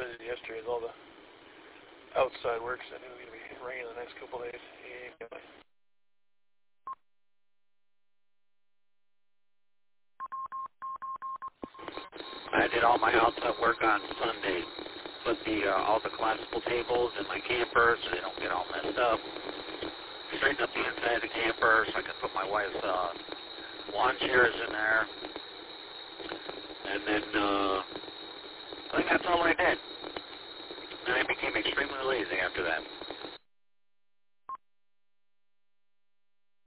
busy yesterday with all the outside work, so I knew it was going to be raining the next couple of days. Anyway. I did all my outside work on Sunday. Put all the collapsible tables in my camper so they don't get all messed up. Straighten up the inside of the camper so I can put my wife's lawn chairs in there. And then I think that's all I did. And I became extremely lazy after that.